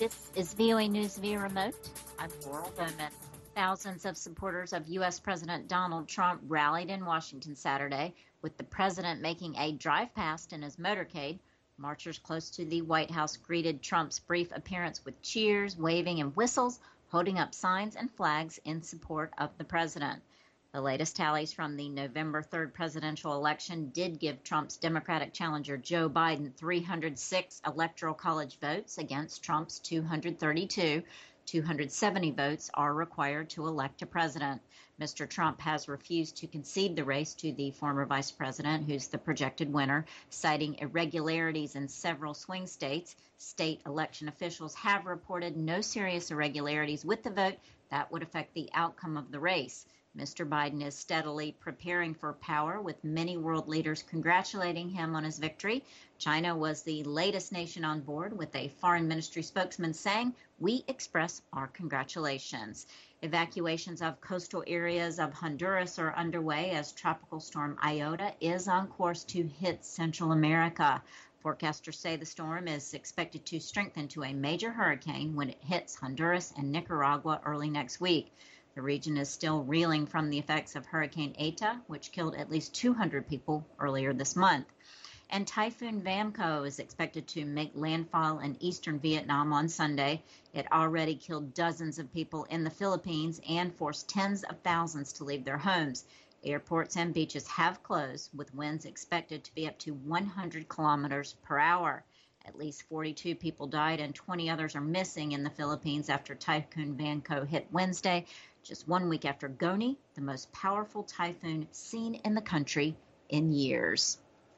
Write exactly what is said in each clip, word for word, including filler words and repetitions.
This is V O A News via remote. I'm Laurel Bowman. Thousands of supporters of U S. President Donald Trump rallied in Washington Saturday, with the president making a drive past in his motorcade. Marchers close to the White House greeted Trump's brief appearance with cheers, waving, and whistles, holding up signs and flags in support of the president. The latest tallies from the November third presidential election did give Trump's Democratic challenger Joe Biden three hundred six electoral college votes against Trump's two hundred thirty-two. two hundred seventy votes are required to elect a president. Mister Trump has refused to concede the race to the former vice president, who's the projected winner, citing irregularities in several swing states. State election officials have reported no serious irregularities with the vote that would affect the outcome of the race. Mister Biden is steadily preparing for power, with many world leaders congratulating him on his victory. China was the latest nation on board, with a foreign ministry spokesman saying, "We express our congratulations." Evacuations of coastal areas of Honduras are underway as Tropical Storm Iota is on course to hit Central America. Forecasters say the storm is expected to strengthen to a major hurricane when it hits Honduras and Nicaragua early next week. The region is still reeling from the effects of Hurricane Eta, which killed at least two hundred people earlier this month. And Typhoon Vamco is expected to make landfall in eastern Vietnam on Sunday. It already killed dozens of people in the Philippines and forced tens of thousands to leave their homes. Airports and beaches have closed, with winds expected to be up to one hundred kilometers per hour. At least forty-two people died and twenty others are missing in the Philippines after Typhoon Vamco hit Wednesday, just one week after Goni, the most powerful typhoon seen in the country in years.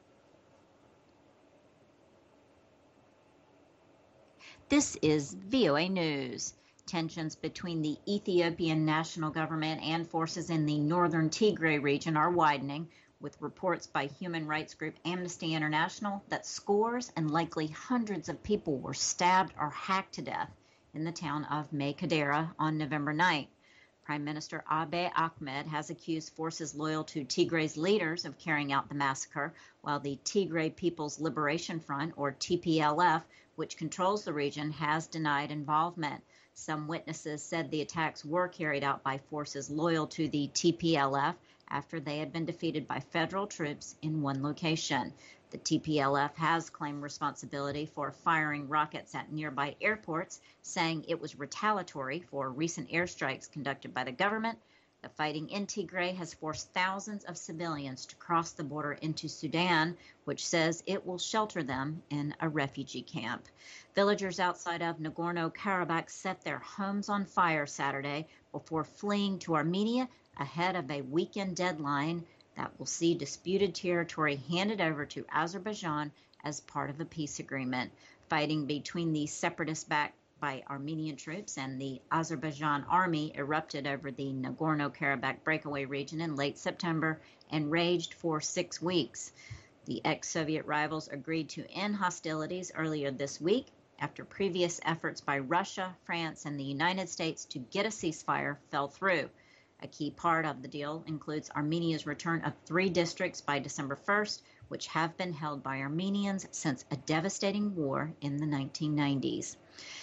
This is V O A News. Tensions between the Ethiopian national government and forces in the northern Tigray region are widening, with reports by human rights group Amnesty International that scores and likely hundreds of people were stabbed or hacked to death in the town of Maykadera on November ninth. Prime Minister Abiy Ahmed has accused forces loyal to Tigray's leaders of carrying out the massacre, while the Tigray People's Liberation Front, or T P L F, which controls the region, has denied involvement. Some witnesses said the attacks were carried out by forces loyal to the T P L F after they had been defeated by federal troops in one location. The T P L F has claimed responsibility for firing rockets at nearby airports, saying it was retaliatory for recent airstrikes conducted by the government. The fighting in Tigray has forced thousands of civilians to cross the border into Sudan, which says it will shelter them in a refugee camp. Villagers outside of Nagorno-Karabakh set their homes on fire Saturday before fleeing to Armenia ahead of a weekend deadline that will see disputed territory handed over to Azerbaijan as part of a peace agreement. Fighting between the separatists backed by Armenian troops and the Azerbaijan army erupted over the Nagorno-Karabakh breakaway region in late September and raged for six weeks. The ex-Soviet rivals agreed to end hostilities earlier this week after previous efforts by Russia, France, and the United States to get a ceasefire fell through. A key part of the deal includes Armenia's return of three districts by December first, which have been held by Armenians since a devastating war in the nineteen nineties.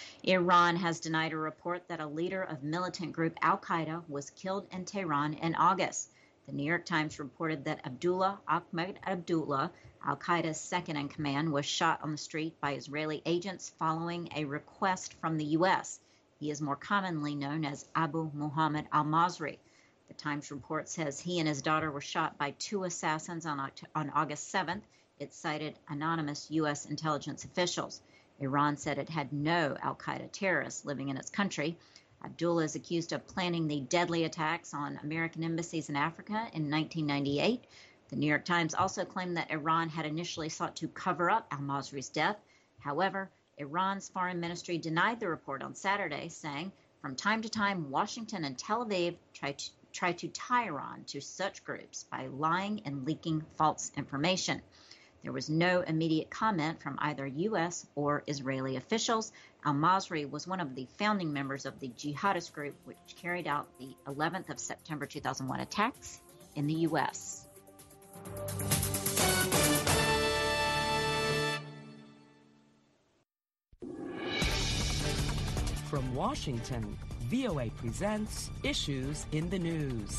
Iran has denied a report that a leader of militant group Al-Qaeda was killed in Tehran in August. The New York Times reported that Abdullah Ahmed Abdullah, Al-Qaeda's second-in-command, was shot on the street by Israeli agents following a request from the U S. He is more commonly known as Abu Muhammad al-Masri. The Times report says he and his daughter were shot by two assassins on, on August seventh. It cited anonymous U S intelligence officials. Iran said it had no al-Qaeda terrorists living in its country. Abdullah is accused of planning the deadly attacks on American embassies in Africa in nineteen ninety-eight. The New York Times also claimed that Iran had initially sought to cover up al-Masri's death. However, Iran's foreign ministry denied the report on Saturday, saying, "From time to time, Washington and Tel Aviv try to, try to tie Iran to such groups by lying and leaking false information." There was no immediate comment from either U S or Israeli officials. Al-Masri was one of the founding members of the jihadist group which carried out the eleventh of September two thousand one attacks in the U S. From Washington, V O A presents Issues in the News.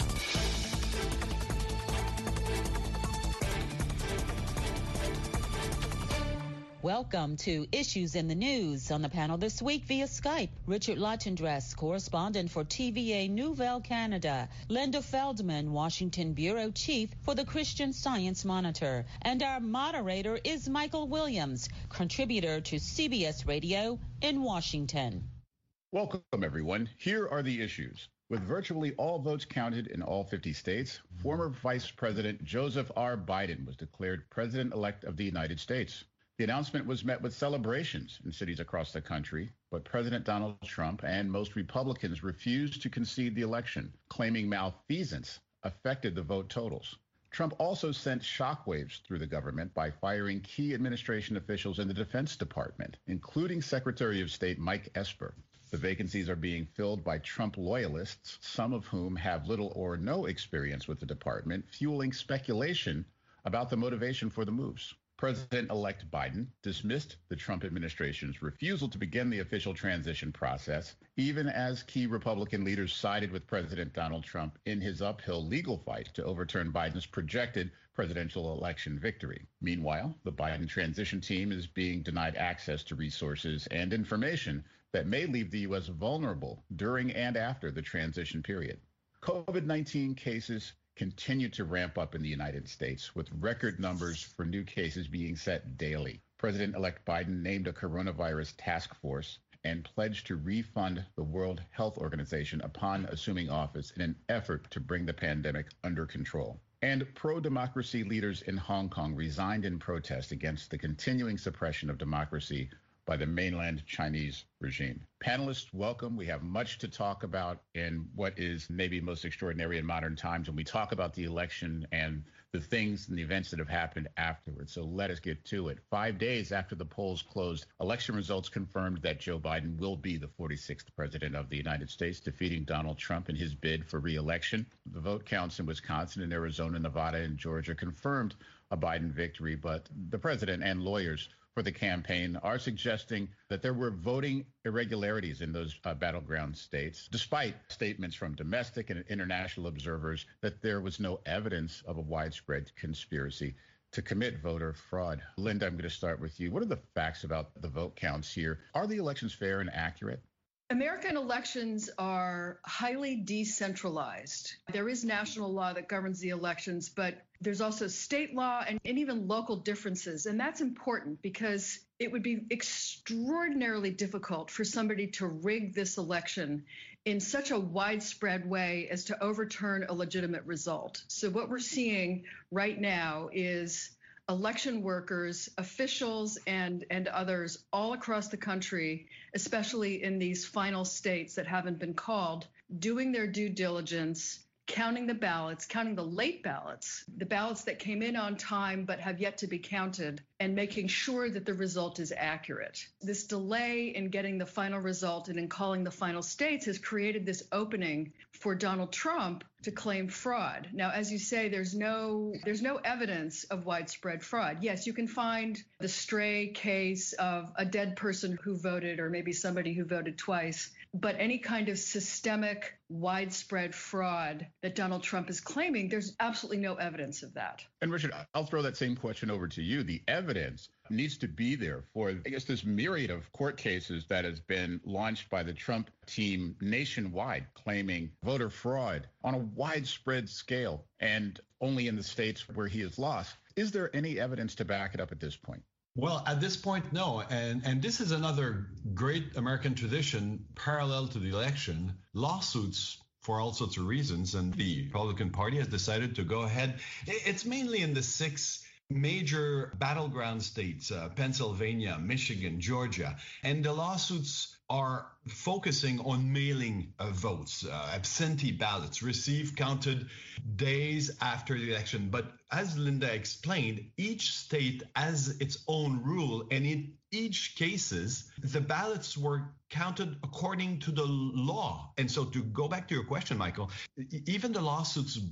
Welcome to Issues in the News. On the panel this week via Skype, Richard Latendresse, correspondent for T V A Nouvelle Canada, Linda Feldman, Washington Bureau Chief for the Christian Science Monitor, and our moderator is Michael Williams, contributor to C B S Radio in Washington. Welcome, everyone. Here are the issues. With virtually all votes counted in all fifty states, former Vice President Joseph R. Biden was declared President-elect of the United States. The announcement was met with celebrations in cities across the country, but President Donald Trump and most Republicans refused to concede the election, claiming malfeasance affected the vote totals. Trump also sent shockwaves through the government by firing key administration officials in the Defense Department, including Secretary of State Mike Esper. The vacancies are being filled by Trump loyalists, some of whom have little or no experience with the department, fueling speculation about the motivation for the moves. President-elect Biden dismissed the Trump administration's refusal to begin the official transition process, even as key Republican leaders sided with President Donald Trump in his uphill legal fight to overturn Biden's projected presidential election victory. Meanwhile, the Biden transition team is being denied access to resources and information that may leave the U S vulnerable during and after the transition period. COVID nineteen cases continue to ramp up in the United States, with record numbers for new cases being set daily. President-elect Biden named a coronavirus task force and pledged to refund the World Health Organization upon assuming office in an effort to bring the pandemic under control. And pro-democracy leaders in Hong Kong resigned in protest against the continuing suppression of democracy by the mainland Chinese regime. Panelists, welcome. We have much to talk about in what is maybe most extraordinary in modern times when we talk about the election and the things and the events that have happened afterwards. So let us get to it. Five days after the polls closed, election results confirmed that Joe Biden will be the forty-sixth president of the United States, defeating Donald Trump in his bid for re-election. The vote counts in Wisconsin and Arizona, Nevada, and Georgia confirmed a Biden victory, but the president and lawyers for the campaign are suggesting that there were voting irregularities in those uh, battleground states, despite statements from domestic and international observers that there was no evidence of a widespread conspiracy to commit voter fraud. Linda, I'm going to start with you. What are the facts about the vote counts here? Are the elections fair and accurate? American elections are highly decentralized. There is national law that governs the elections, but there's also state law and, and even local differences. And that's important because it would be extraordinarily difficult for somebody to rig this election in such a widespread way as to overturn a legitimate result. So what we're seeing right now is election workers, officials, and, and others all across the country, especially in these final states that haven't been called, doing their due diligence, counting the ballots, counting the late ballots, the ballots that came in on time but have yet to be counted, and making sure that the result is accurate. This delay in getting the final result and in calling the final states has created this opening for Donald Trump to claim fraud. Now, as you say, there's no there's no evidence of widespread fraud. Yes, you can find the stray case of a dead person who voted, or maybe somebody who voted twice, but any kind of systemic widespread fraud that Donald Trump is claiming, there's absolutely no evidence of that. And Richard, I'll throw that same question over to you. The evidence needs to be there for, I guess, this myriad of court cases that has been launched by the Trump team nationwide, claiming voter fraud on a widespread scale and only in the states where he has lost. Is there any evidence to back it up at this point? Well, at this point, no. And and this is another great American tradition parallel to the election. Lawsuits for all sorts of reasons. And the Republican Party has decided to go ahead. It's mainly in the six major battleground states, uh, Pennsylvania, Michigan, Georgia. And the lawsuits are focusing on mailing uh, votes, uh, absentee ballots received, counted days after the election. But as Linda explained, each state has its own rule, and in each cases, the ballots were counted according to the law. And so to go back to your question, Michael, even the lawsuits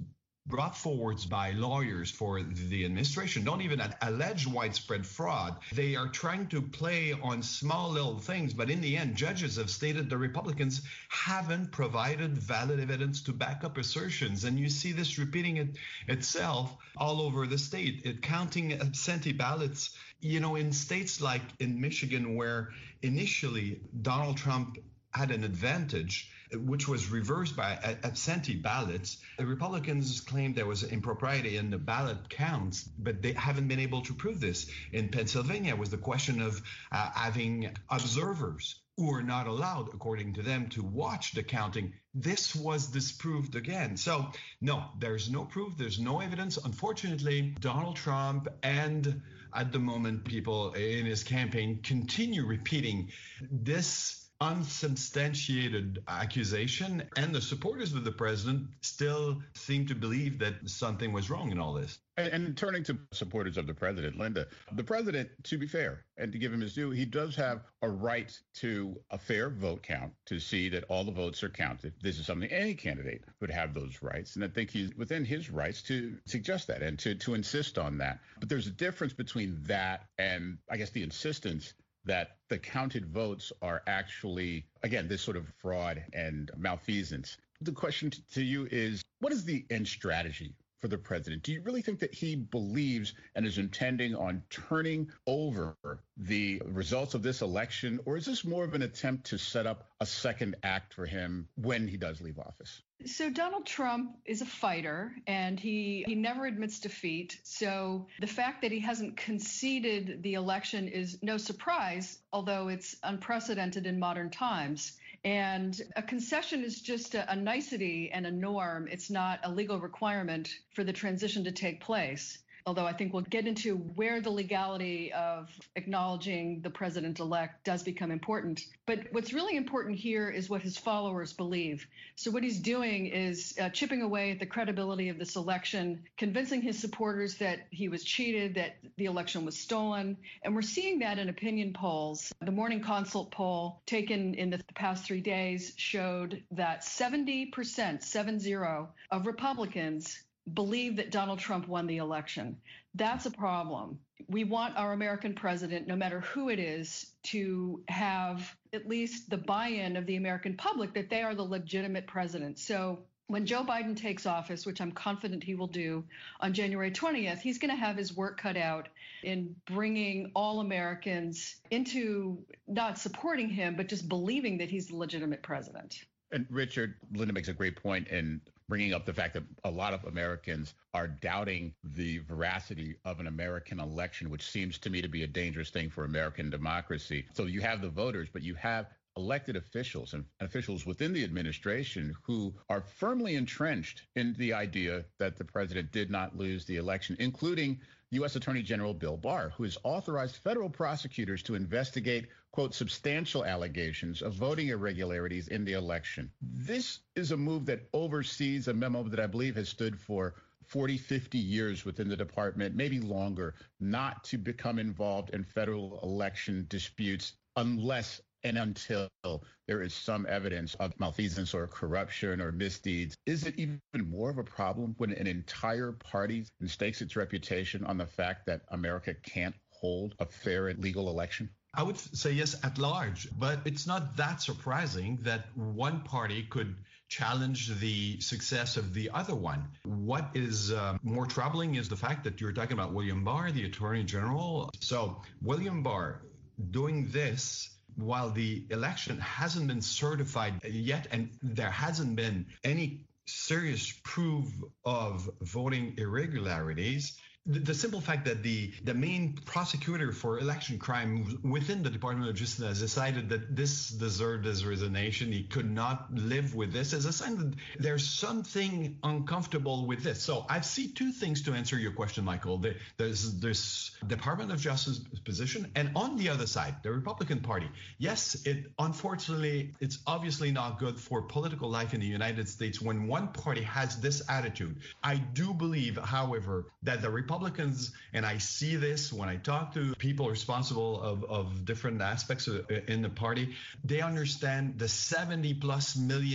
brought forward by lawyers for the administration don't even allege widespread fraud. They are trying to play on small little things, but in the end, judges have stated the Republicans haven't provided valid evidence to back up assertions. And you see this repeating it itself all over the state. It counting absentee ballots, you know, in states like in Michigan, where initially Donald Trump had an advantage, which was reversed by absentee ballots. The Republicans claimed there was impropriety in the ballot counts, but they haven't been able to prove this. In Pennsylvania, it was the question of uh, having observers who are not allowed, according to them, to watch the counting. This was disproved again. So, no, there's no proof. There's no evidence. Unfortunately, Donald Trump and at the moment, people in his campaign continue repeating this unsubstantiated accusation, and the supporters of the president still seem to believe that something was wrong in all this. And, and turning to supporters of the president, Linda, the president, to be fair and to give him his due, he does have a right to a fair vote count, to see that all the votes are counted. This is something any candidate would have those rights. And I think he's within his rights to suggest that and to, to insist on that. But there's a difference between that and, I guess, the insistence that the counted votes are actually, again, this sort of fraud and malfeasance. The question to you is, what is the end strategy for the president? Do you really think that he believes and is intending on turning over the results of this election, or is this more of an attempt to set up a second act for him when he does leave office? So Donald Trump is a fighter, and he, he never admits defeat. So the fact that he hasn't conceded the election is no surprise, although it's unprecedented in modern times. And a concession is just a, a nicety and a norm. It's not a legal requirement for the transition to take place. Although I think we'll get into where the legality of acknowledging the president-elect does become important. But what's really important here is what his followers believe. So what he's doing is uh, chipping away at the credibility of this election, convincing his supporters that he was cheated, that the election was stolen. And we're seeing that in opinion polls. The Morning Consult poll taken in the past three days showed that seventy percent, seven zero, of Republicans believe that Donald Trump won the election. That's a problem. We want our American president, no matter who it is, to have at least the buy-in of the American public that they are the legitimate president. So when Joe Biden takes office, which I'm confident he will do on January twentieth, he's going to have his work cut out in bringing all Americans into not supporting him, but just believing that he's the legitimate president. And Richard, Linda makes a great point in bringing up the fact that a lot of Americans are doubting the veracity of an American election, which seems to me to be a dangerous thing for American democracy. So you have the voters, but you have elected officials and officials within the administration who are firmly entrenched in the idea that the president did not lose the election, including U S Attorney General Bill Barr, who has authorized federal prosecutors to investigate, quote, substantial allegations of voting irregularities in the election. This is a move that oversees a memo that I believe has stood for forty, fifty years within the department, maybe longer, not to become involved in federal election disputes unless and until there is some evidence of malfeasance or corruption or misdeeds. Is it even more of a problem when an entire party stakes its reputation on the fact that America can't hold a fair and legal election? I would say yes at large, but it's not that surprising that one party could challenge the success of the other one. What is uh, more troubling is the fact that you're talking about William Barr, the Attorney General. So William Barr doing this while the election hasn't been certified yet, and there hasn't been any serious proof of voting irregularities. The, the simple fact that the, the main prosecutor for election crime within the Department of Justice has decided that this deserved his resignation, he could not live with this, is a sign that there's something uncomfortable with this. So I see two things to answer your question, Michael. The, there's this Department of Justice position, and on the other side, the Republican Party. Yes, it unfortunately, it's obviously not good for political life in the United States when one party has this attitude. I do believe, however, that the Republican Republicans, and I see this when I talk to people responsible of, of different aspects in the party, they understand the seventy plus million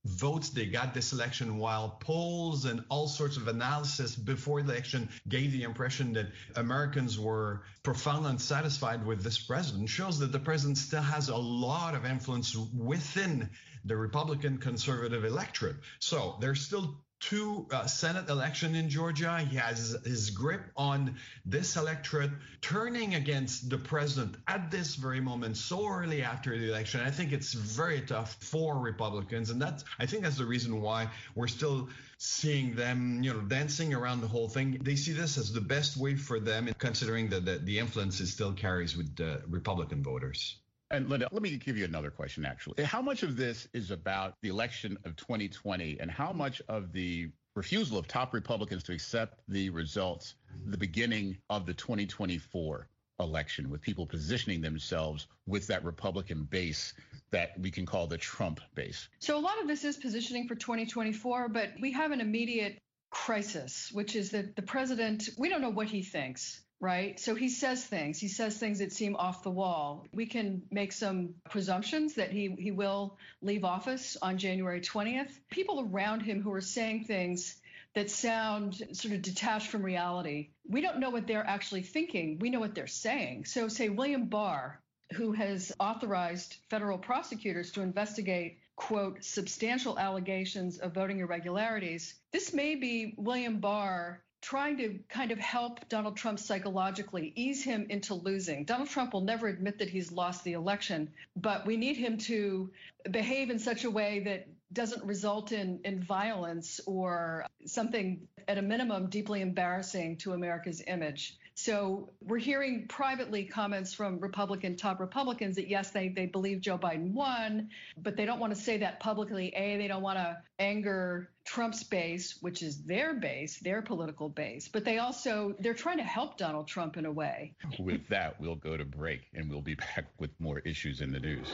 votes they got this election, while polls and all sorts of analysis before the election gave the impression that Americans were profoundly unsatisfied with this president, shows that the president still has a lot of influence within the Republican conservative electorate. So there's still two uh, Senate election in Georgia. He has his grip on this electorate turning against the president at this very moment, so early after the election. I think it's very tough for Republicans, and that's I think that's the reason why we're still seeing them, you know, dancing around the whole thing. They see this as the best way for them, considering that the, the influence it still carries with uh, Republican voters. And Linda, let me give you another question, actually. How much of this is about the election of twenty twenty, and how much of the refusal of top Republicans to accept the results, the beginning of the twenty twenty-four election, with people positioning themselves with that Republican base that we can call the Trump base? So a lot of this is positioning for twenty twenty-four, but we have an immediate crisis, which is that the president, we don't know what he thinks. Right. So he says things. He says things that seem off the wall. We can make some presumptions that he, he will leave office on January twentieth. People around him who are saying things that sound sort of detached from reality, we don't know what they're actually thinking. We know what they're saying. So say William Barr, who has authorized federal prosecutors to investigate, quote, substantial allegations of voting irregularities. This may be William Barr trying to kind of help Donald Trump psychologically, ease him into losing. Donald Trump will never admit that he's lost the election, but we need him to behave in such a way that doesn't result in, in violence or something, at a minimum, deeply embarrassing to America's image. So we're hearing privately comments from Republican, top Republicans that, yes, they, they believe Joe Biden won, but they don't want to say that publicly. A, they don't want to anger Trump's base, which is their base, their political base, but they also, they're trying to help Donald Trump in a way. With that, we'll go to break, and we'll be back with more Issues in the News.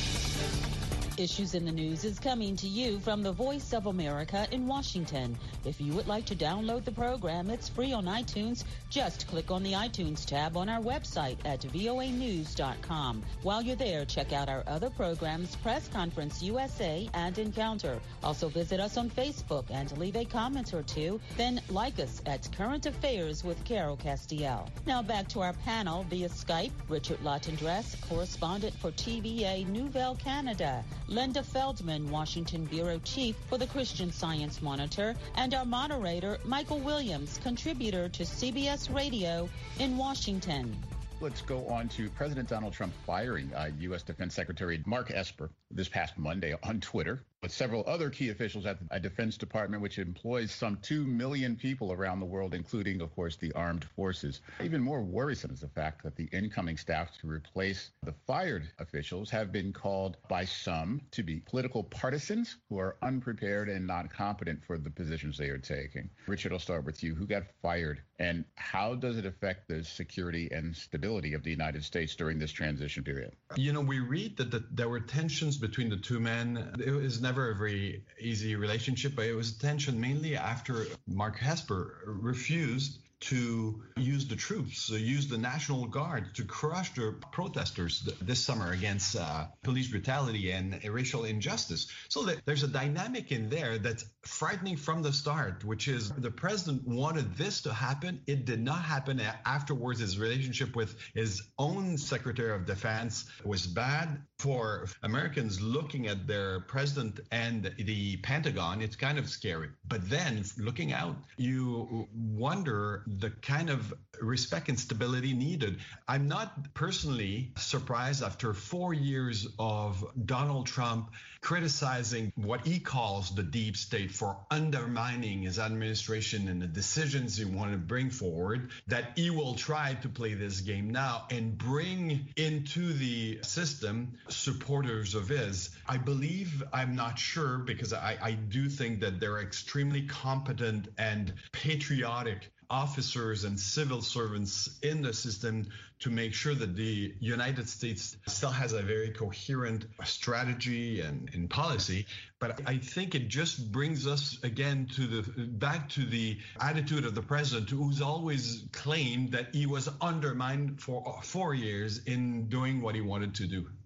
Issues in the News is coming to you from the Voice of America in Washington. If you would like to download the program, it's free on iTunes. Just click on the iTunes tab on our website at voa news dot com. While you're there, check out our other programs, Press Conference U S A and Encounter. Also visit us on Facebook and leave a comment or two. Then like us at Current Affairs with Carol Castiel. Now back to our panel via Skype. Richard Latendresse, correspondent for T V A Nouvelle Canada. Linda Feldman, Washington Bureau Chief for the Christian Science Monitor, and our moderator, Michael Williams, contributor to C B S Radio in Washington. Let's go on to President Donald Trump firing uh, U S Defense Secretary Mark Esper this past Monday on Twitter, with several other key officials at the Defense Department, which employs some two million people around the world, including, of course, the armed forces. Even more worrisome is the fact that the incoming staff to replace the fired officials have been called by some to be political partisans who are unprepared and not competent for the positions they are taking. Richard, I'll start with you. Who got fired, and how does it affect the security and stability of the United States during this transition period? You know, we read that the, there were tensions between the two men. It was never a very easy relationship, but it was tension mainly after Mark Esper refused to use the troops, so use the National Guard to crush the protesters this summer against uh, police brutality and racial injustice. So that there's a dynamic in there that's frightening from the start, which is the president wanted this to happen. It did not happen afterwards. His relationship with his own Secretary of Defense was bad. For Americans looking at their president and the Pentagon, it's kind of scary. But then looking out, you wonder the kind of respect and stability needed. I'm not personally surprised after four years of Donald Trump criticizing what he calls the deep state for undermining his administration and the decisions he wanted to bring forward, that he will try to play this game now and bring into the system supporters of his. I believe, I'm not sure, because I, I do think that they're extremely competent and patriotic officers and civil servants in the system to make sure that the United States still has a very coherent strategy and, and policy. But I think it just brings us again to the back to the attitude of the president, who's always claimed that he was undermined for four years in doing what he wanted to do.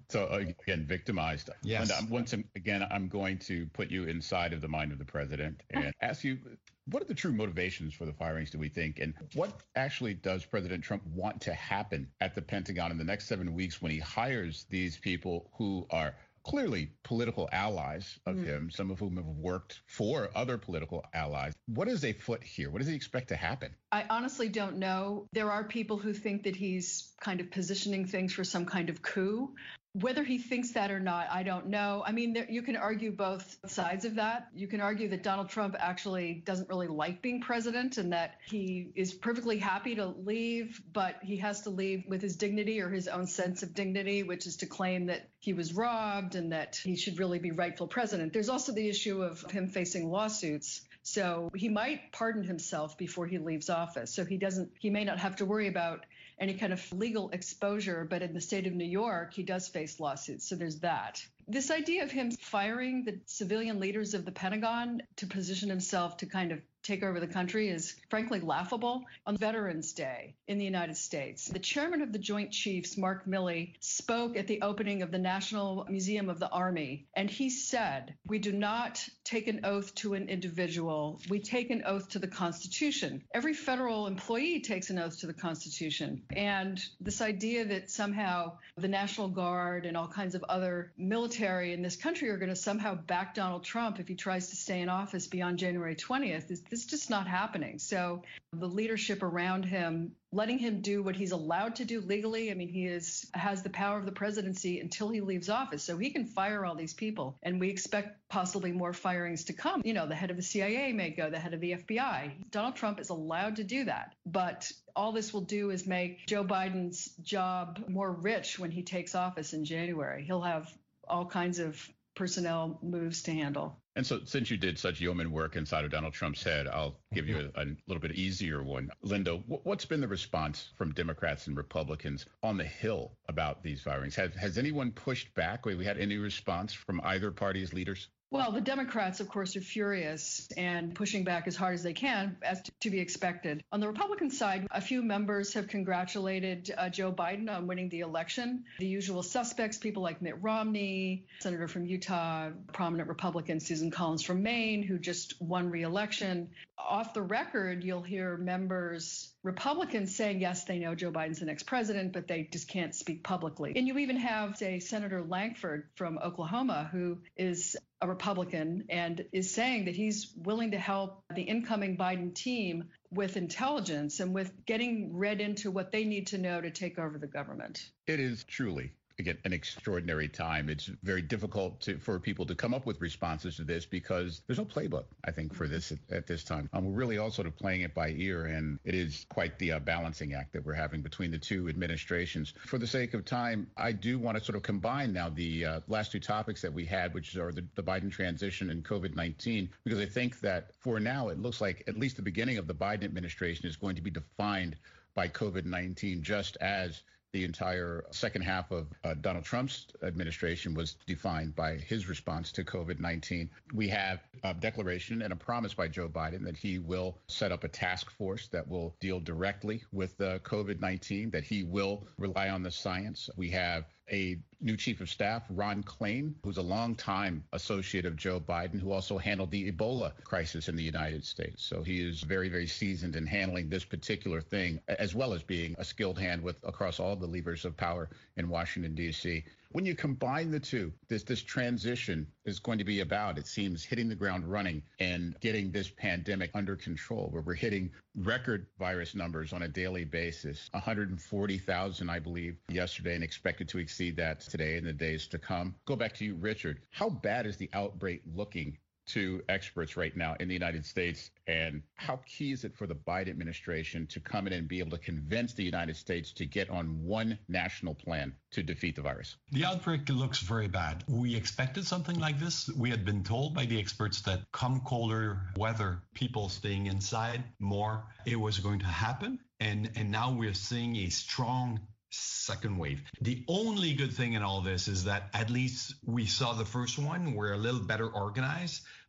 So uh, again, victimized. Yes. Linda, I'm, once again, I'm going to put you inside of the mind of the president and ask you, what are the true motivations for the firings, do we think? And what actually does President Trump want to happen at the Pentagon in the next seven weeks when he hires these people who are clearly political allies of mm. him, some of whom have worked for other political allies? What is afoot here? What does he expect to happen? I honestly don't know. There are people who think that he's kind of positioning things for some kind of coup. Whether he thinks that or not, I don't know. I mean, there, you can argue both sides of that. You can argue that Donald Trump actually doesn't really like being president and that he is perfectly happy to leave, but he has to leave with his dignity or his own sense of dignity, which is to claim that he was robbed and that he should really be rightful president. There's also the issue of him facing lawsuits. So he might pardon himself before he leaves office. So he doesn't, he may not have to worry about any kind of legal exposure, but in the state of New York, he does face lawsuits. So there's that. This idea of him firing the civilian leaders of the Pentagon to position himself to kind of take over the country is frankly laughable. On Veterans Day in the United States, the chairman of the Joint Chiefs, Mark Milley, spoke at the opening of the National Museum of the Army, and he said, "We do not take an oath to an individual. We take an oath to the Constitution." Every federal employee takes an oath to the Constitution. And this idea that somehow the National Guard and all kinds of other military in this country are going to somehow back Donald Trump if he tries to stay in office beyond January twentieth is This is just not happening. So the leadership around him, letting him do what he's allowed to do legally. I mean, he is has the power of the presidency until he leaves office. So he can fire all these people. And we expect possibly more firings to come. You know, the head of the C I A may go, the head of the F B I. Donald Trump is allowed to do that. But all this will do is make Joe Biden's job more rich when he takes office in January. He'll have all kinds of personnel moves to handle. And so since you did such yeoman work inside of Donald Trump's head, I'll give you a, a little bit easier one. Linda, what's been the response from Democrats and Republicans on the Hill about these firings? Has, has anyone pushed back? Have we had any response from either party's leaders? Well, the Democrats, of course, are furious and pushing back as hard as they can, as to, to be expected. On the Republican side, a few members have congratulated uh, Joe Biden on winning the election. The usual suspects, people like Mitt Romney, Senator from Utah, prominent Republican Susan Collins from Maine, who just won re-election. Off the record, you'll hear members, Republicans saying, yes, they know Joe Biden's the next president, but they just can't speak publicly. And you even have, say, Senator Lankford from Oklahoma, who is a Republican and is saying that he's willing to help the incoming Biden team with intelligence and with getting read into what they need to know to take over the government. It is truly, again, an extraordinary time. It's very difficult to, for people to come up with responses to this because there's no playbook, I think, for this at, at this time. Um, we're really all sort of playing it by ear, and it is quite the uh, balancing act that we're having between the two administrations. For the sake of time, I do want to sort of combine now the uh, last two topics that we had, which are the, the Biden transition and COVID nineteen, because I think that for now, it looks like at least the beginning of the Biden administration is going to be defined by COVID nineteen, just as the entire second half of uh, Donald Trump's administration was defined by his response to COVID nineteen. We have a declaration and a promise by Joe Biden that he will set up a task force that will deal directly with uh, COVID nineteen, that he will rely on the science. We have a new chief of staff, Ron Klain, who's a longtime associate of Joe Biden, who also handled the Ebola crisis in the United States. So he is very, very seasoned in handling this particular thing, as well as being a skilled hand with across all the levers of power in Washington, D C. When you combine the two, this this transition is going to be about, it seems, hitting the ground running and getting this pandemic under control, where we're hitting record virus numbers on a daily basis, one hundred forty thousand, I believe, yesterday, and expected to exceed that today in the days to come. Go back to you, Richard. How bad is the outbreak looking to experts right now in the United States, and how key is it for the Biden administration to come in and be able to convince the United States to get on one national plan to defeat the virus? The outbreak looks very bad. We expected something like this. We had been told by the experts that come colder weather, people staying inside more, it was going to happen. And, and now we're seeing a strong second wave. The only good thing in all this is that at least we saw the first one. We're a little better organized,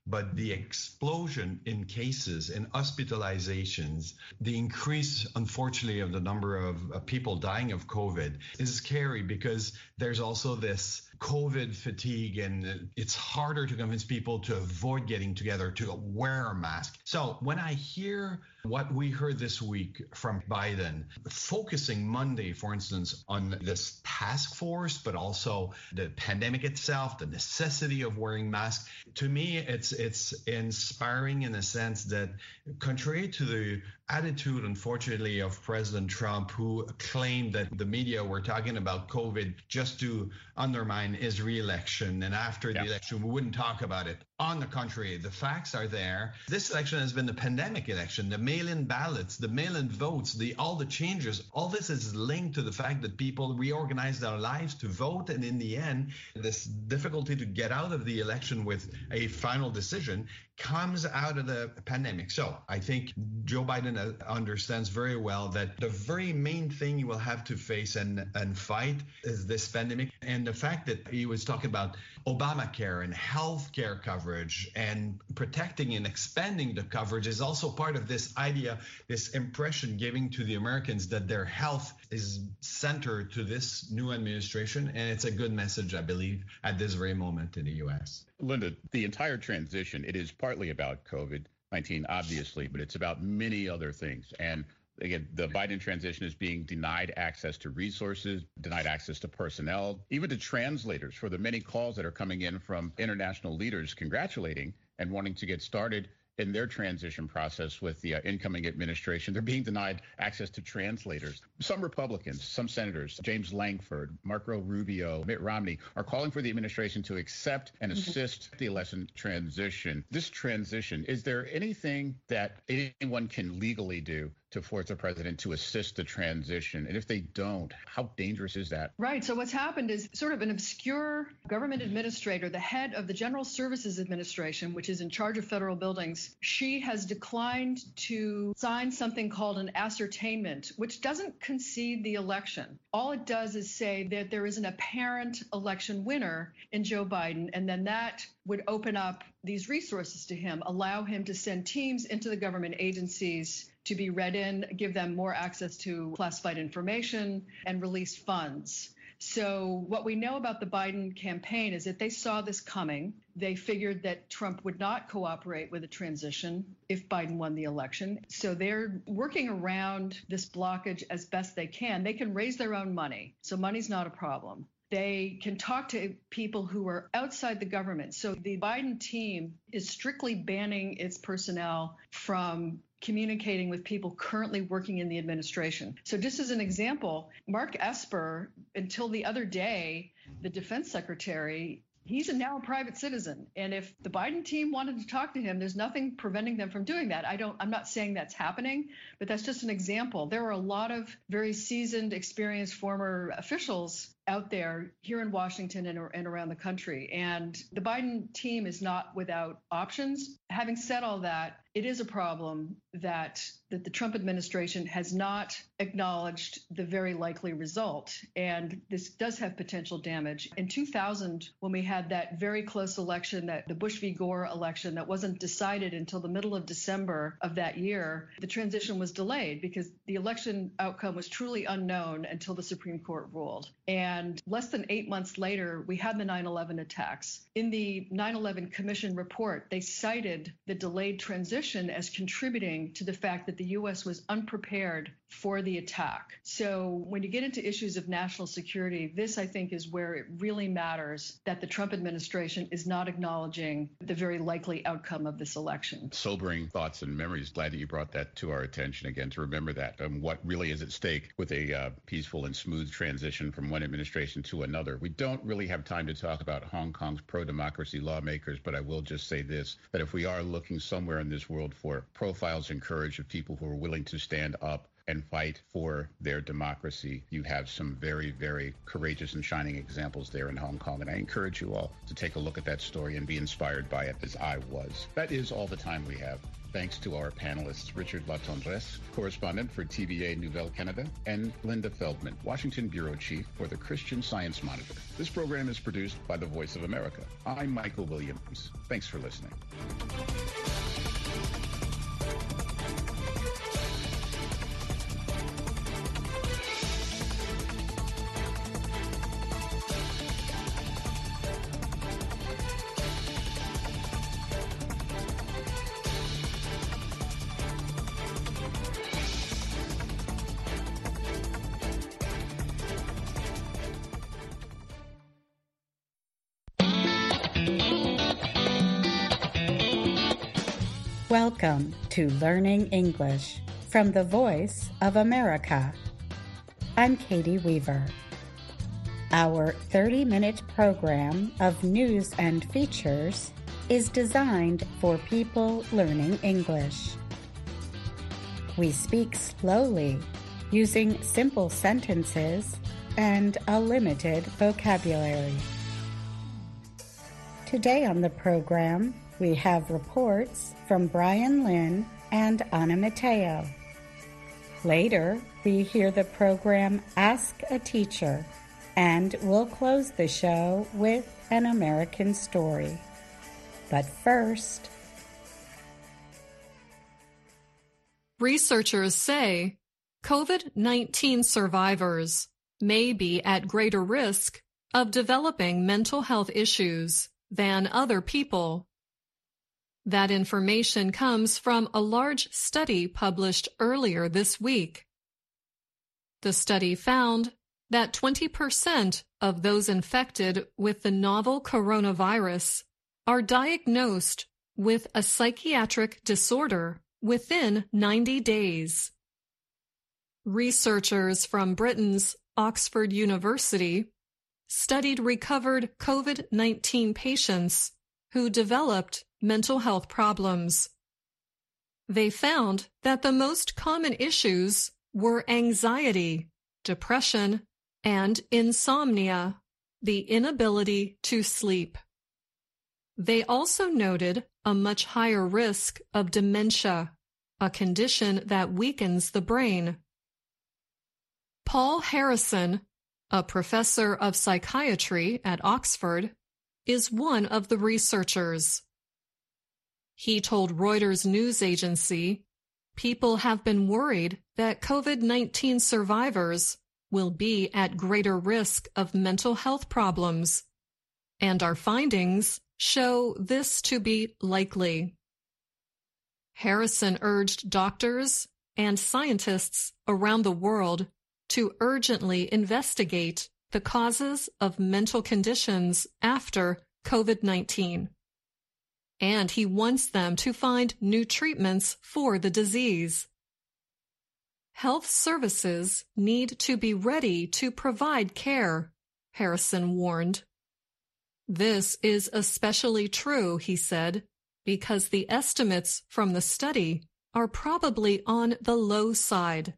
but the explosion in cases and hospitalizations, the increase, unfortunately, of the number of uh, people dying of COVID is scary, because there's also this COVID fatigue, and it's harder to convince people to avoid getting together, to wear a mask. So when I hear what we heard this week from Biden, focusing Monday, for instance, on this task force, but also the pandemic itself, the necessity of wearing masks, to me, it's it's inspiring in a sense that, contrary to the attitude, unfortunately, of President Trump, who claimed that the media were talking about COVID just to undermine his re-election, and after yeah. the election, we wouldn't talk about it. On the contrary, the facts are there. This election has been a pandemic election. The mail-in ballots, the mail-in votes, the all the changes, all this is linked to the fact that people reorganized their lives to vote. And in the end, this difficulty to get out of the election with a final decision comes out of the pandemic. So I think Joe Biden understands very well that the very main thing you will have to face and, and fight is this pandemic. And the fact that he was talking about Obamacare and health care coverage and protecting and expanding the coverage is also part of this idea, this impression giving to the Americans that their health is centered to this new administration. And it's a good message, I believe, at this very moment in the U S. Linda, the entire transition, it is partly about COVID nineteen, obviously, but it's about many other things. And again, the Biden transition is being denied access to resources, denied access to personnel, even to translators for the many calls that are coming in from international leaders congratulating and wanting to get started in their transition process with the uh, incoming administration. They're being denied access to translators. Some Republicans, some senators, James Lankford, Marco Rubio, Mitt Romney, are calling for the administration to accept and assist the election transition. This transition, is there anything that anyone can legally do to force the president to assist the transition? And if they don't, how dangerous is that? Right. So what's happened is sort of an obscure government administrator, the head of the General Services Administration, which is in charge of federal buildings. She has declined to sign something called an ascertainment, which doesn't concede the election. All it does is say that there is an apparent election winner in Joe Biden, and then that would open up these resources to him, allow him to send teams into the government agencies to be read in, give them more access to classified information, and release funds. So what we know about the Biden campaign is that they saw this coming. They figured that Trump would not cooperate with a transition if Biden won the election. So they're working around this blockage as best they can. They can raise their own money, so money's not a problem. They can talk to people who are outside the government. So the Biden team is strictly banning its personnel from communicating with people currently working in the administration. So just as an example, Mark Esper, until the other day, the defense secretary, he's a now a private citizen. And if the Biden team wanted to talk to him, there's nothing preventing them from doing that. I don't, I'm not saying that's happening, but that's just an example. There are a lot of very seasoned, experienced former officials out there here in Washington and, and around the country. And the Biden team is not without options. Having said all that, it is a problem that, that the Trump administration has not acknowledged the very likely result. And this does have potential damage. In two thousand, when we had that very close election, that the Bush v. Gore election that wasn't decided until the middle of December of that year, the transition was delayed because the election outcome was truly unknown until the Supreme Court ruled. And less than eight months later, we had the nine eleven attacks. In the nine eleven Commission report, they cited the delayed transition as contributing to the fact that the U S was unprepared for the attack. So when you get into issues of national security, this, I think, is where it really matters that the Trump administration is not acknowledging the very likely outcome of this election. Sobering thoughts and memories. Glad that you brought that to our attention again, to remember that, um, what really is at stake with a uh, peaceful and smooth transition from one administration to another. We don't really have time to talk about Hong Kong's pro-democracy lawmakers, but I will just say this, that if we are looking somewhere in this world for profiles and courage of people who are willing to stand up and fight for their democracy, you have some very, very courageous and shining examples there in Hong Kong. And I encourage you all to take a look at that story and be inspired by it, as I was. That is all the time we have. Thanks to our panelists, Richard Latendresse, correspondent for T V A Nouvelle Canada, and Linda Feldman, Washington Bureau Chief for the Christian Science Monitor. This program is produced by the Voice of America. I'm Michael Williams. Thanks for listening. Welcome to Learning English from the Voice of America. I'm Katie Weaver. Our thirty-minute program of news and features is designed for people learning English. We speak slowly, using simple sentences and a limited vocabulary. Today on the program, we have reports from Brian Lynn and Anna Mateo. Later, we hear the program Ask a Teacher, and we'll close the show with an American story. But first, researchers say COVID nineteen survivors may be at greater risk of developing mental health issues than other people. That information comes from a large study published earlier this week. The study found that twenty percent of those infected with the novel coronavirus are diagnosed with a psychiatric disorder within ninety days. Researchers from Britain's Oxford University studied recovered COVID nineteen patients who developed mental health problems. They found that the most common issues were anxiety, depression, and insomnia, the inability to sleep. They also noted a much higher risk of dementia, a condition that weakens the brain. Paul Harrison, a professor of psychiatry at Oxford, is one of the researchers. He told Reuters news agency, "People have been worried that COVID nineteen survivors will be at greater risk of mental health problems, and our findings show this to be likely." Harrison urged doctors and scientists around the world to urgently investigate the causes of mental conditions after COVID nineteen. And he wants them to find new treatments for the disease. Health services need to be ready to provide care, Harrison warned. This is especially true, he said, because the estimates from the study are probably on the low side.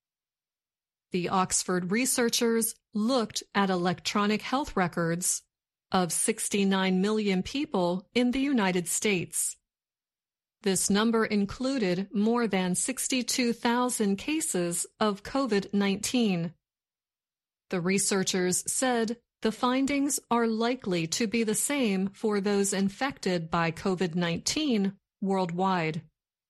The Oxford researchers looked at electronic health records of sixty-nine million people in the United States. This number included more than sixty-two thousand cases of COVID nineteen. The researchers said the findings are likely to be the same for those infected by COVID nineteen worldwide.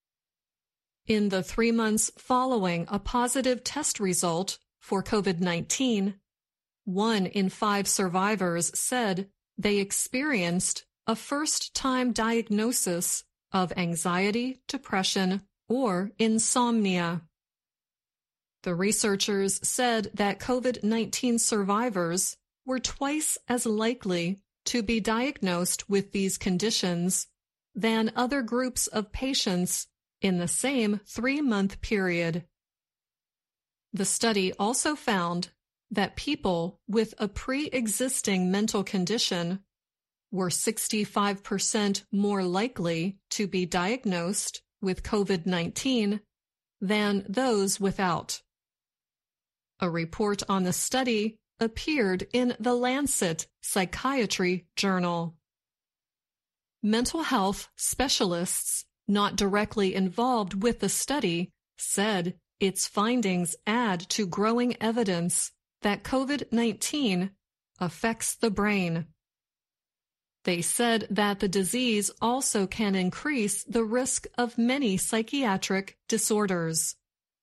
In the three months following a positive test result for COVID nineteen, one in five survivors said they experienced a first-time diagnosis of anxiety, depression, or insomnia. The researchers said that COVID nineteen survivors were twice as likely to be diagnosed with these conditions than other groups of patients in the same three-month period. The study also found that people with a pre-existing mental condition were sixty-five percent more likely to be diagnosed with COVID nineteen than those without. A report on the study appeared in the Lancet Psychiatry Journal. Mental health specialists not directly involved with the study, said its findings add to growing evidence that COVID nineteen affects the brain. They said that the disease also can increase the risk of many psychiatric disorders.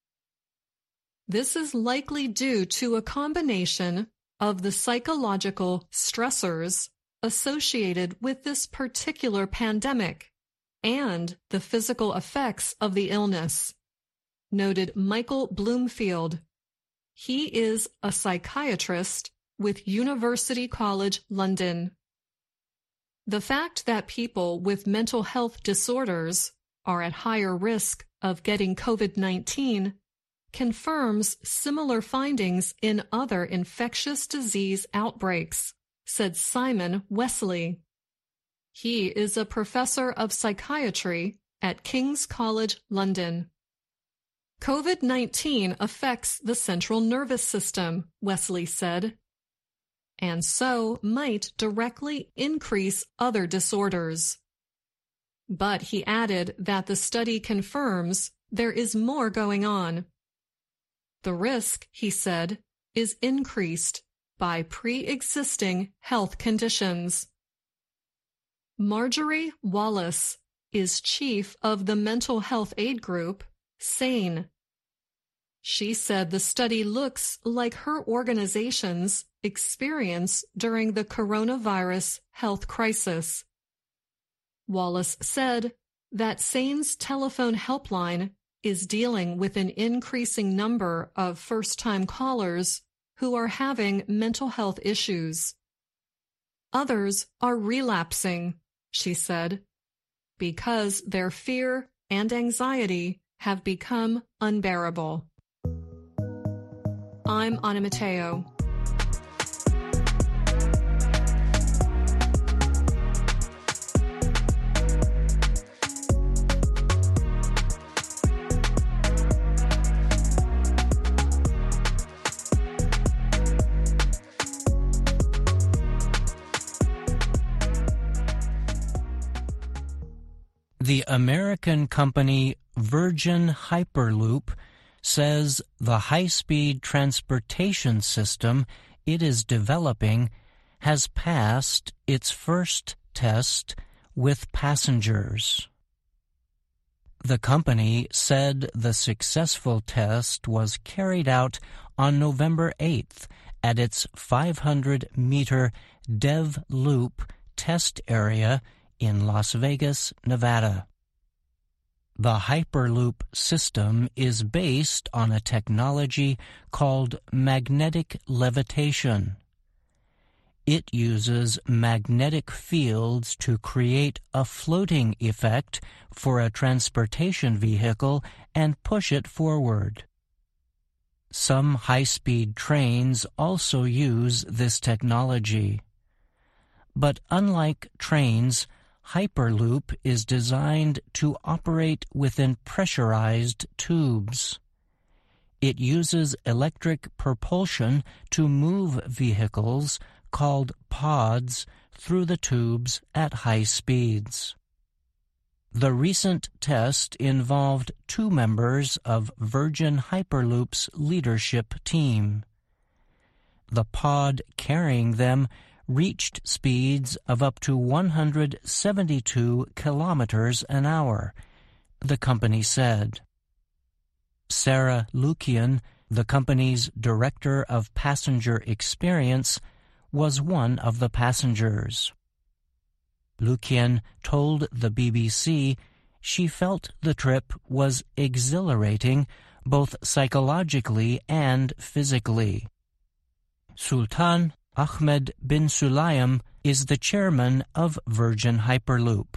This is likely due to a combination of the psychological stressors associated with this particular pandemic and the physical effects of the illness, noted Michael Bloomfield. He is a psychiatrist with University College London. The fact that people with mental health disorders are at higher risk of getting COVID nineteen confirms similar findings in other infectious disease outbreaks, said Simon Wesley. He is a professor of psychiatry at King's College London. COVID nineteen affects the central nervous system, Wesley said, and so might directly increase other disorders. But he added that the study confirms there is more going on. The risk, he said, is increased by pre-existing health conditions. Marjorie Wallace is chief of the mental health aid group, SANE. She said the study looks like her organization's experience during the coronavirus health crisis. Wallace said that SANE's telephone helpline is dealing with an increasing number of first-time callers who are having mental health issues. Others are relapsing, she said, because their fear and anxiety have become unbearable. I'm Ana Mateo. The American company Virgin Hyperloop says the high-speed transportation system it is developing has passed its first test with passengers. The company said the successful test was carried out on November eighth at its five hundred meter Dev Loop test area in Las Vegas, Nevada. The Hyperloop system is based on a technology called magnetic levitation. It uses magnetic fields to create a floating effect for a transportation vehicle and push it forward. Some high-speed trains also use this technology. But unlike trains, Hyperloop is designed to operate within pressurized tubes. It uses electric propulsion to move vehicles, called pods, through the tubes at high speeds. The recent test involved two members of Virgin Hyperloop's leadership team. The pod carrying them reached speeds of up to one hundred seventy-two kilometers an hour, the company said. Sarah Lukian, the company's director of passenger experience, was one of the passengers. Lukian told the B B C she felt the trip was exhilarating both psychologically and physically. Sultan Ahmed bin Sulayem is the chairman of Virgin Hyperloop.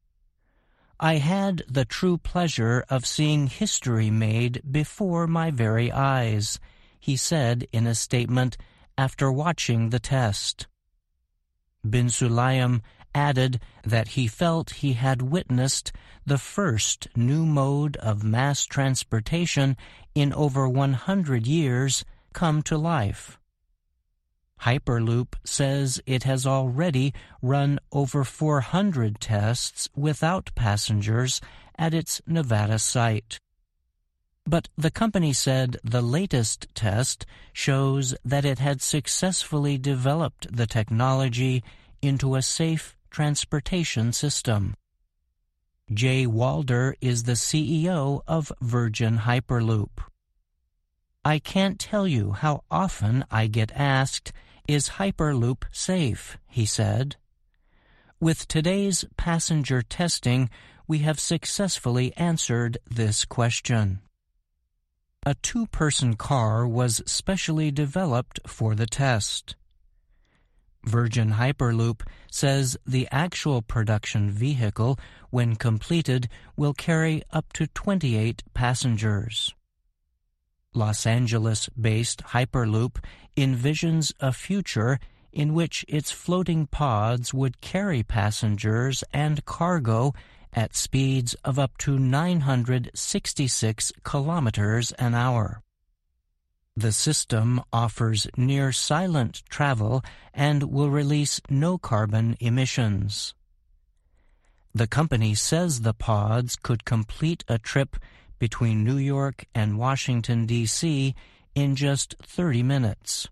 I had the true pleasure of seeing history made before my very eyes, he said in a statement after watching the test. Bin Sulayem added that he felt he had witnessed the first new mode of mass transportation in over one hundred years come to life. Hyperloop says it has already run over four hundred tests without passengers at its Nevada site. But the company said the latest test shows that it had successfully developed the technology into a safe transportation system. Jay Walder is the C E O of Virgin Hyperloop. I can't tell you how often I get asked, "Is Hyperloop safe?" he said. With today's passenger testing, we have successfully answered this question. A two-person car was specially developed for the test. Virgin Hyperloop says the actual production vehicle, when completed, will carry up to twenty-eight passengers. Los Angeles-based Hyperloop envisions a future in which its floating pods would carry passengers and cargo at speeds of up to nine hundred sixty-six kilometers an hour. The system offers near-silent travel and will release no carbon emissions. The company says the pods could complete a trip between New York and Washington, D C in just thirty minutes.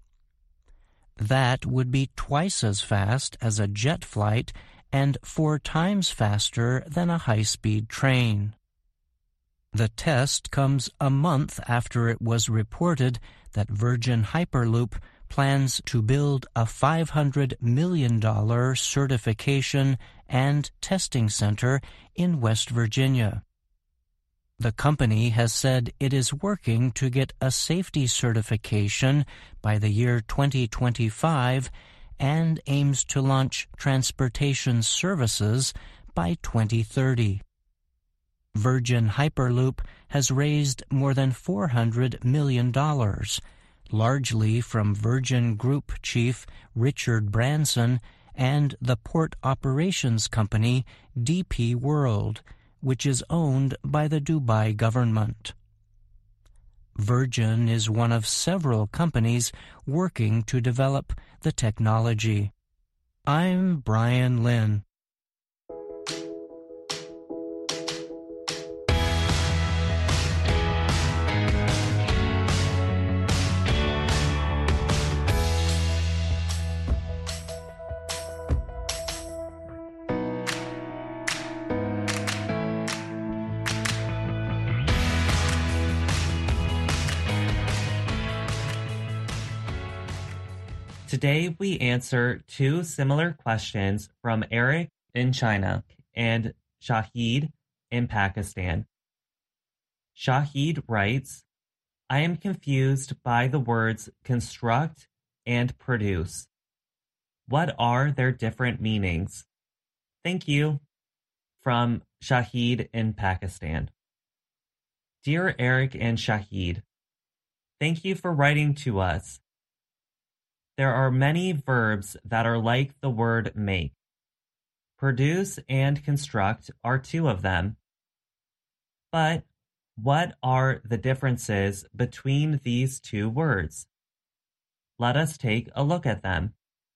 That would be twice as fast as a jet flight and four times faster than a high-speed train. The test comes a month after it was reported that Virgin Hyperloop plans to build a five hundred million dollars certification and testing center in West Virginia. The company has said it is working to get a safety certification by the year twenty twenty-five and aims to launch transportation services by twenty thirty. Virgin Hyperloop has raised more than four hundred million dollars, largely from Virgin Group chief Richard Branson and the port operations company D P World, which is owned by the Dubai government. Virgin is one of several companies working to develop the technology. I'm Brian Lynn. Today we answer two similar questions from Eric in China and Shahid in Pakistan. Shahid writes, I am confused by the words construct and produce. What are their different meanings? Thank you. From Shahid in Pakistan. Dear Eric and Shahid, thank you for writing to us. There are many verbs that are like the word make. Produce and construct are two of them. But what are the differences between these two words? Let us take a look at them.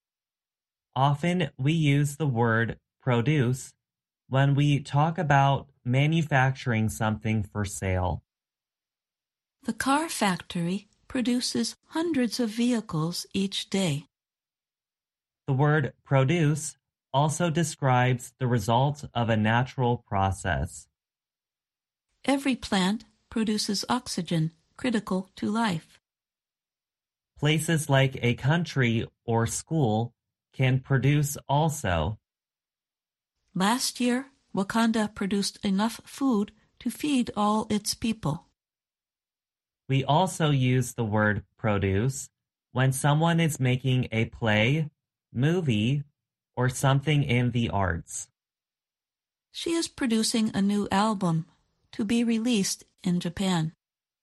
Often we use the word produce when we talk about manufacturing something for sale. The car factory produces hundreds of vehicles each day. The word produce also describes the result of a natural process. Every plant produces oxygen critical to life. Places like a country or school can produce also. Last year, Wakanda produced enough food to feed all its people. We also use the word produce when someone is making a play, movie, or something in the arts. She is producing a new album to be released in Japan.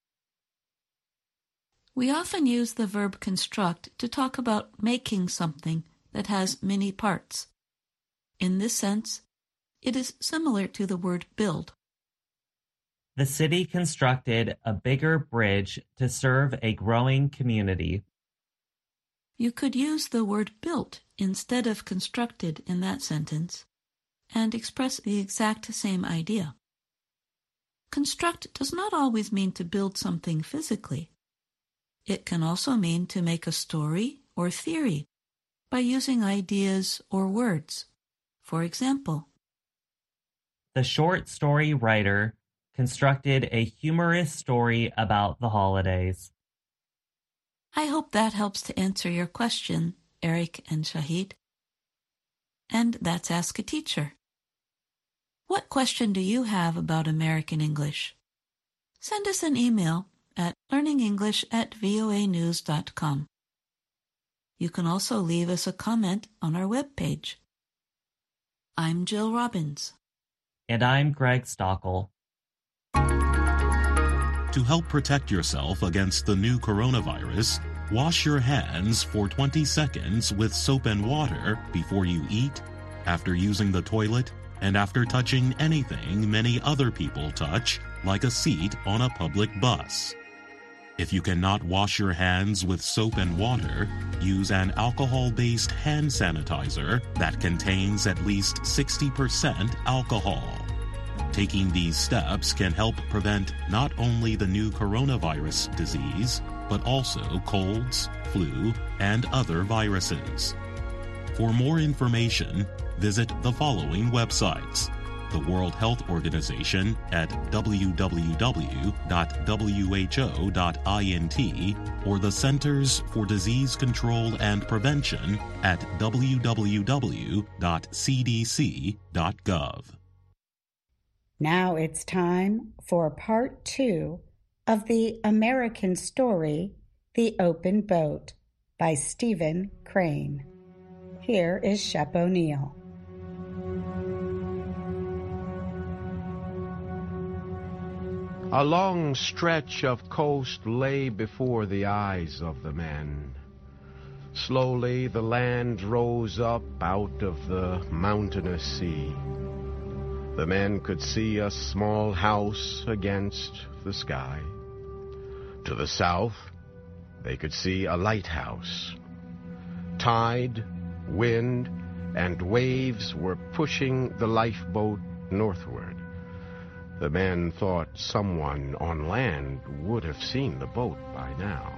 We often use the verb construct to talk about making something that has many parts. In this sense, it is similar to the word build. The city constructed a bigger bridge to serve a growing community. You could use the word built instead of constructed in that sentence and express the exact same idea. construct does not always mean to build something physically. It can also mean to make a story or theory by using ideas or words. For example, the short story writer constructed a humorous story about the holidays. I hope that helps to answer your question, Eric and Shahid. And that's Ask a Teacher. What question do you have about American English? Send us an email at learningenglish at voa news dot com. You can also leave us a comment on our webpage. I'm Jill Robbins. And I'm Greg Stockel. To help protect yourself against the new coronavirus, wash your hands for twenty seconds with soap and water before you eat, after using the toilet, and after touching anything many other people touch, like a seat on a public bus. If you cannot wash your hands with soap and water, use an alcohol-based hand sanitizer that contains at least sixty percent alcohol. Taking these steps can help prevent not only the new coronavirus disease, but also colds, flu, and other viruses. For more information, visit the following websites: the World Health Organization at w w w dot w h o dot int or the Centers for Disease Control and Prevention at w w w dot c d c dot gov. Now it's time for part two of the American story, The Open Boat, by Stephen Crane. Here is Shep O'Neill. A long stretch of coast lay before the eyes of the men. Slowly the land rose up out of the mountainous sea. The men could see a small house against the sky. To the south, they could see a lighthouse. Tide, wind, and waves were pushing the lifeboat northward. The men thought someone on land would have seen the boat by now.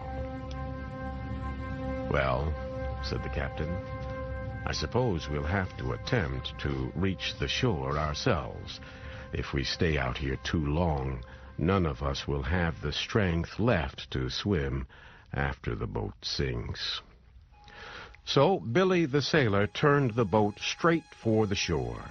"Well," said the captain, "I suppose we'll have to attempt to reach the shore ourselves. If we stay out here too long, none of us will have the strength left to swim after the boat sinks." So Billy the sailor turned the boat straight for the shore.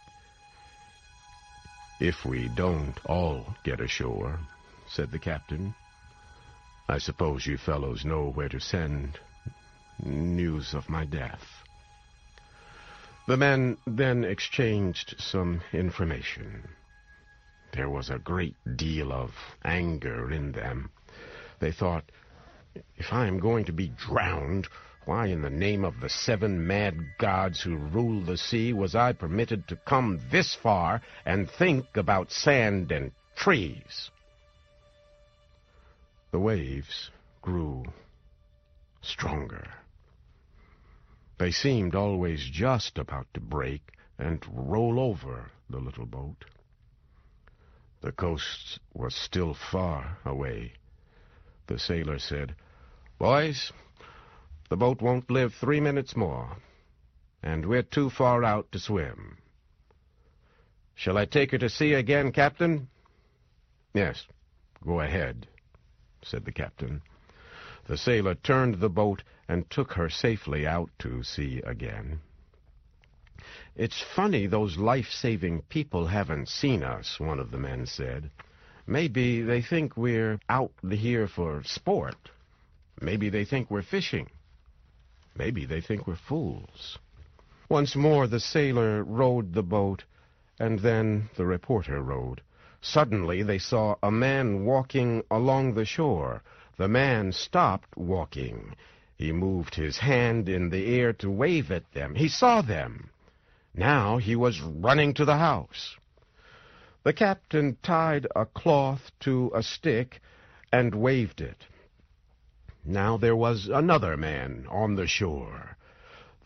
"If we don't all get ashore," said the captain, "I suppose you fellows know where to send news of my death." The men then exchanged some information. There was a great deal of anger in them. They thought, "If I am going to be drowned, why in the name of the seven mad gods who rule the sea was I permitted to come this far and think about sand and trees?" The waves grew stronger. They seemed always just about to break and roll over the little boat. The coast was still far away. The sailor said, "Boys, the boat won't live three minutes more, and we're too far out to swim. Shall I take her to sea again, Captain?" "Yes, go ahead," said the captain. The sailor turned the boat and took her safely out to sea again. "It's funny those life-saving people haven't seen us," one of the men said. "Maybe they think we're out here for sport. Maybe they think we're fishing. Maybe they think we're fools." Once more the sailor rowed the boat, and then the reporter rowed. Suddenly they saw a man walking along the shore. The man stopped walking. He moved his hand in the air to wave at them. He saw them. Now he was running to the house. The captain tied a cloth to a stick and waved it. Now there was another man on the shore.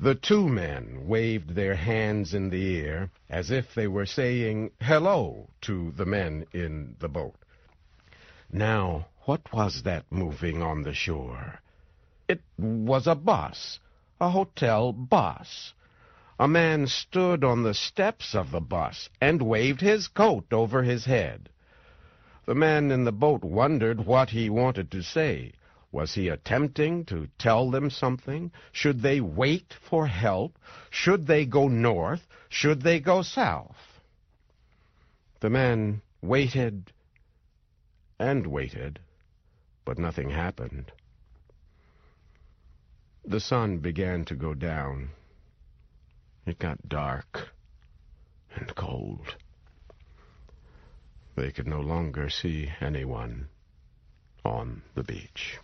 The two men waved their hands in the air as if they were saying hello to the men in the boat. Now, what was that moving on the shore? It was a bus, a hotel bus. A man stood on the steps of the bus and waved his coat over his head. The man in the boat wondered what he wanted to say. Was he attempting to tell them something? Should they wait for help? Should they go north? Should they go south? The man waited and waited, but nothing happened. The sun began to go down. It got dark and cold. They could no longer see anyone on the beach.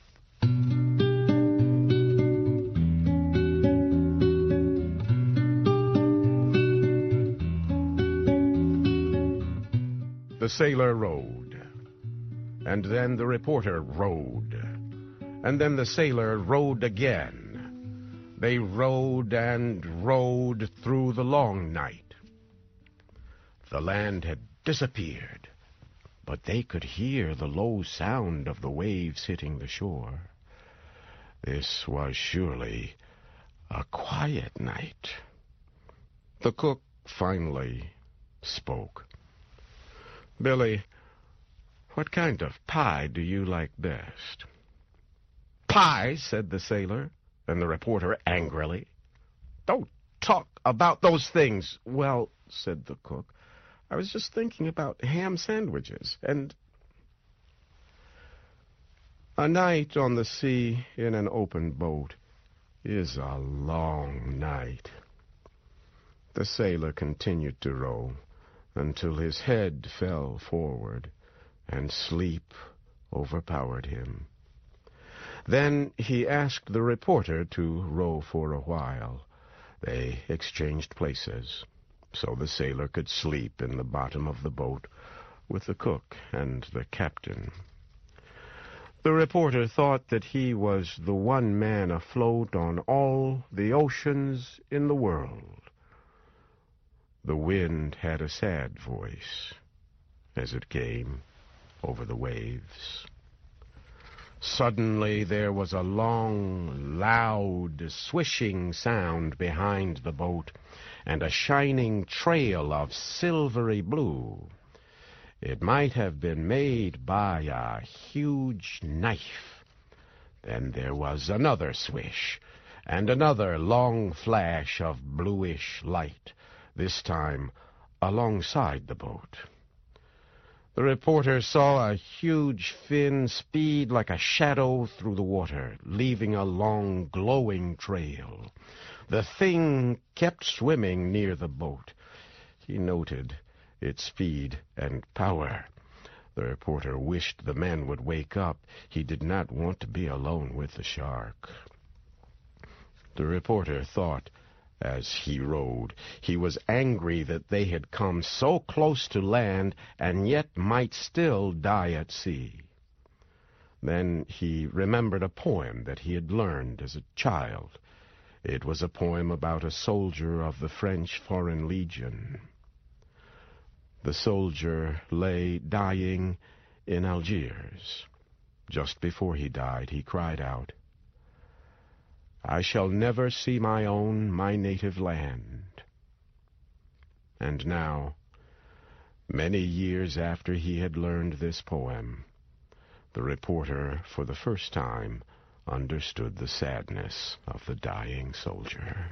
The sailor rowed, and then the reporter rowed, and then the sailor rowed again. They rowed and rowed through the long night. The land had disappeared, but they could hear the low sound of the waves hitting the shore. This was surely a quiet night. The cook finally spoke. "Billy, what kind of pie do you like best?" "Pie," said the sailor, and the reporter angrily. "Don't talk about those things." "Well," said the cook, "I was just thinking about ham sandwiches, and..." A night on the sea in an open boat is a long night. The sailor continued to row until his head fell forward and sleep overpowered him. Then he asked the reporter to row for a while. They exchanged places, so the sailor could sleep in the bottom of the boat with the cook and the captain. The reporter thought that he was the one man afloat on all the oceans in the world. The wind had a sad voice as it came over the waves. Suddenly there was a long, loud, swishing sound behind the boat, and a shining trail of silvery blue. It might have been made by a huge knife. Then there was another swish, and another long flash of bluish light, this time alongside the boat. The reporter saw a huge fin speed like a shadow through the water, leaving a long, glowing trail. The thing kept swimming near the boat. He noted its speed and power. The reporter wished the men would wake up. He did not want to be alone with the shark. The reporter thought, as he rowed, he was angry that they had come so close to land and yet might still die at sea. Then he remembered a poem that he had learned as a child. It was a poem about a soldier of the French Foreign Legion. The soldier lay dying in Algiers. Just before he died, he cried out, "I shall never see my own, my native land." And now, many years after he had learned this poem, the reporter, for the first time, understood the sadness of the dying soldier.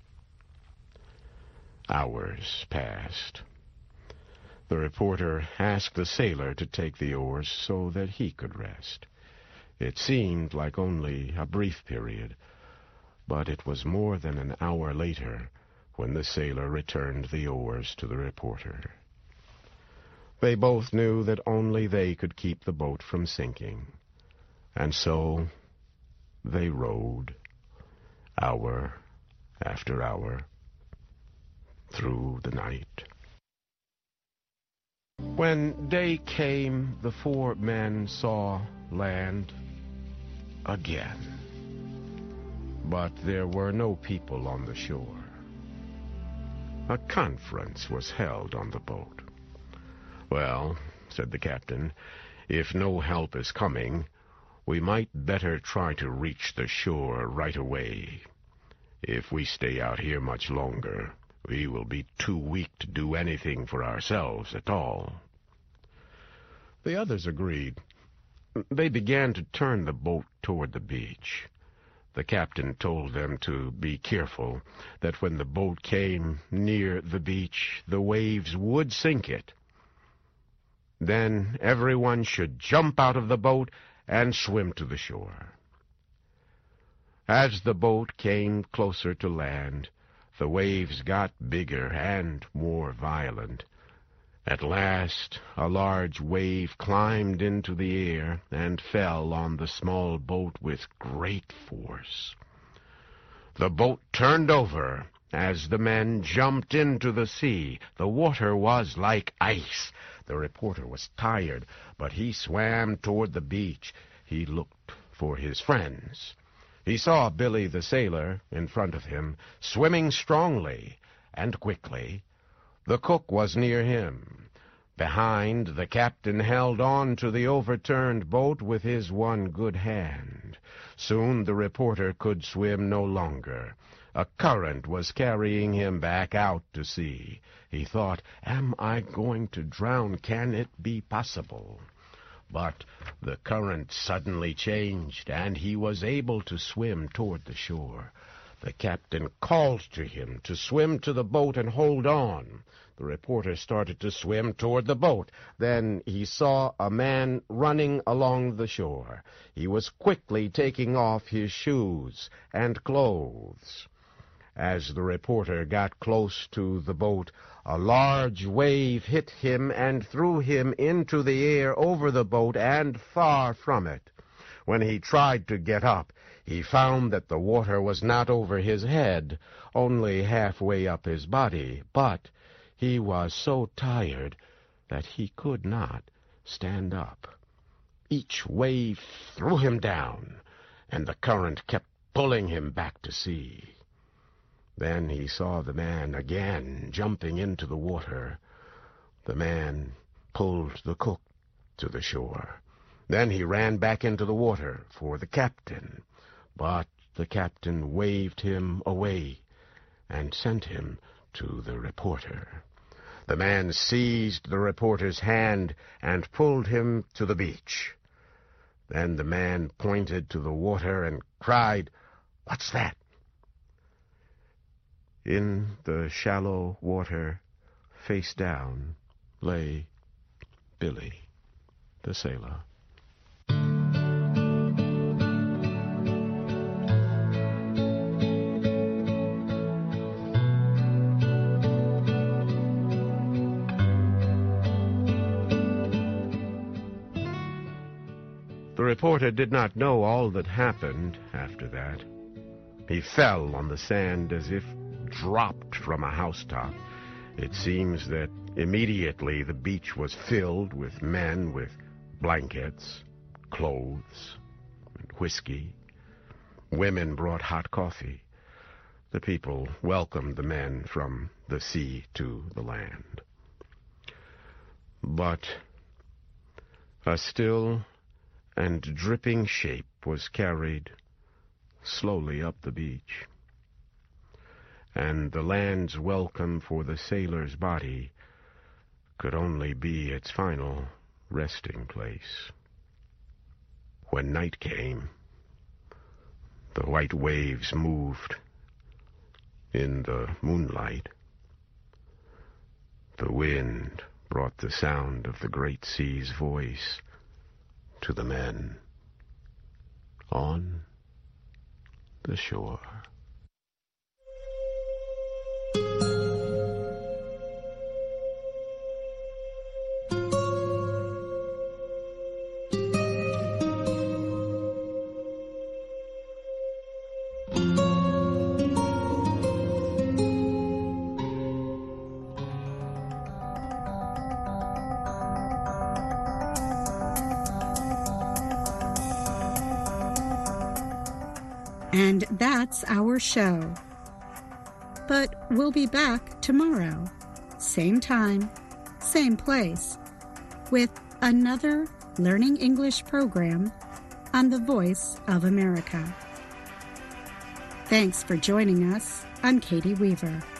Hours passed. The reporter asked the sailor to take the oars so that he could rest. It seemed like only a brief period, but it was more than an hour later when the sailor returned the oars to the reporter. They both knew that only they could keep the boat from sinking, and so they rowed, hour after hour, through the night. When day came, the four men saw land again. but there were no people on the shore. A conference was held on the boat. "Well," said the captain, "if no help is coming, we might better try to reach the shore right away. If we stay out here much longer, we will be too weak to do anything for ourselves at all." The others agreed. They began to turn the boat toward the beach. The captain told them to be careful, that when the boat came near the beach, the waves would sink it. Then everyone should jump out of the boat and swim to the shore. As the boat came closer to land, the waves got bigger and more violent. At last, a large wave climbed into the air and fell on the small boat with great force. The boat turned over as the men jumped into the sea. The water was like ice. The reporter was tired, but he swam toward the beach. He looked for his friends. He saw Billy the sailor in front of him, swimming strongly and quickly. The cook was near him. Behind, the captain held on to the overturned boat with his one good hand. Soon the reporter could swim no longer. A current was carrying him back out to sea. He thought, "Am I going to drown? Can it be possible?" But the current suddenly changed, and he was able to swim toward the shore. The captain called to him to swim to the boat and hold on. The reporter started to swim toward the boat. Then he saw a man running along the shore. He was quickly taking off his shoes and clothes. As the reporter got close to the boat, a large wave hit him and threw him into the air over the boat and far from it. When he tried to get up, he found that the water was not over his head, only halfway up his body, but he was so tired that he could not stand up. Each wave threw him down, and the current kept pulling him back to sea. Then he saw the man again jumping into the water. The man pulled the cook to the shore. Then he ran back into the water for the captain, but the captain waved him away and sent him to the reporter. The man seized the reporter's hand and pulled him to the beach. Then the man pointed to the water and cried, "What's that?" In the shallow water, face down, lay Billy the sailor. The reporter did not know all that happened after that. He fell on the sand as if dropped from a housetop. It seems that immediately the beach was filled with men with blankets, clothes, and whiskey. Women brought hot coffee. The people welcomed the men from the sea to the land. But a still and dripping shape was carried slowly up the beach, and the land's welcome for the sailor's body could only be its final resting place. When night came, the white waves moved in the moonlight. The wind brought the sound of the great sea's voice to the men on the shore. And that's our show. But we'll be back tomorrow, same time, same place, with another Learning English program on the Voice of America. Thanks for joining us. I'm Katie Weaver.